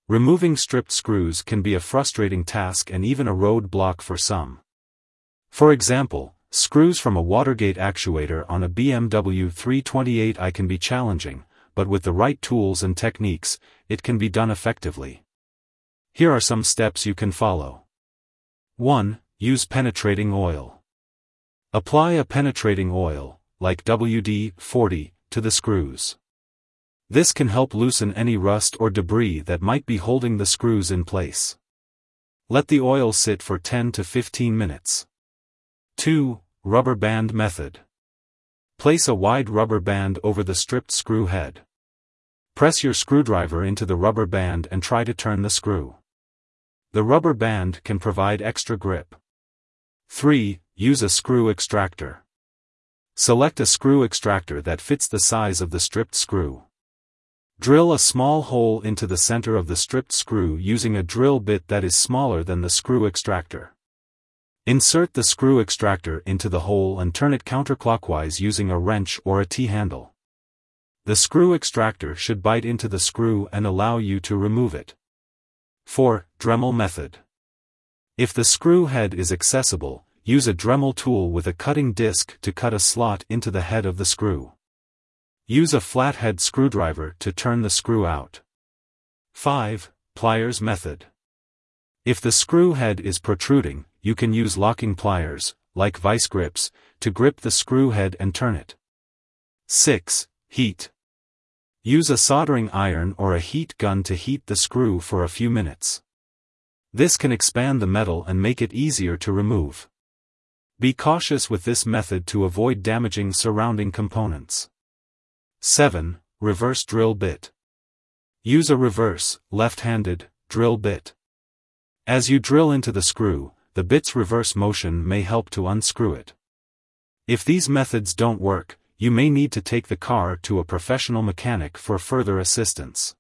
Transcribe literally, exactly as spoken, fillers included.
Removing stripped screws can be a frustrating task and even a roadblock for some. For example, screws from a Watergate actuator on a B M W three twenty-eight i can be challenging, but with the right tools and techniques, it can be done effectively. Here are some steps you can follow. one. Use penetrating oil. Apply a penetrating oil, like W D forty, to the screws. This can help loosen any rust or debris that might be holding the screws in place. Let the oil sit for ten to fifteen minutes. two. Rubber band method. Place a wide rubber band over the stripped screw head. Press your screwdriver into the rubber band and try to turn the screw. The rubber band can provide extra grip. three. Use a screw extractor. Select a screw extractor that fits the size of the stripped screw. Drill a small hole into the center of the stripped screw using a drill bit that is smaller than the screw extractor. Insert the screw extractor into the hole and turn it counterclockwise using a wrench or a T-handle. The screw extractor should bite into the screw and allow you to remove it. four. Dremel method. If the screw head is accessible, use a Dremel tool with a cutting disc to cut a slot into the head of the screw. Use a flathead screwdriver to turn the screw out. five. Pliers method. If the screw head is protruding, you can use locking pliers, like vice grips, to grip the screw head and turn it. six. Heat. Use a soldering iron or a heat gun to heat the screw for a few minutes. This can expand the metal and make it easier to remove. Be cautious with this method to avoid damaging surrounding components. seven. Reverse drill bit. Use a reverse, left-handed, drill bit. As you drill into the screw, the bit's reverse motion may help to unscrew it. If these methods don't work, you may need to take the car to a professional mechanic for further assistance.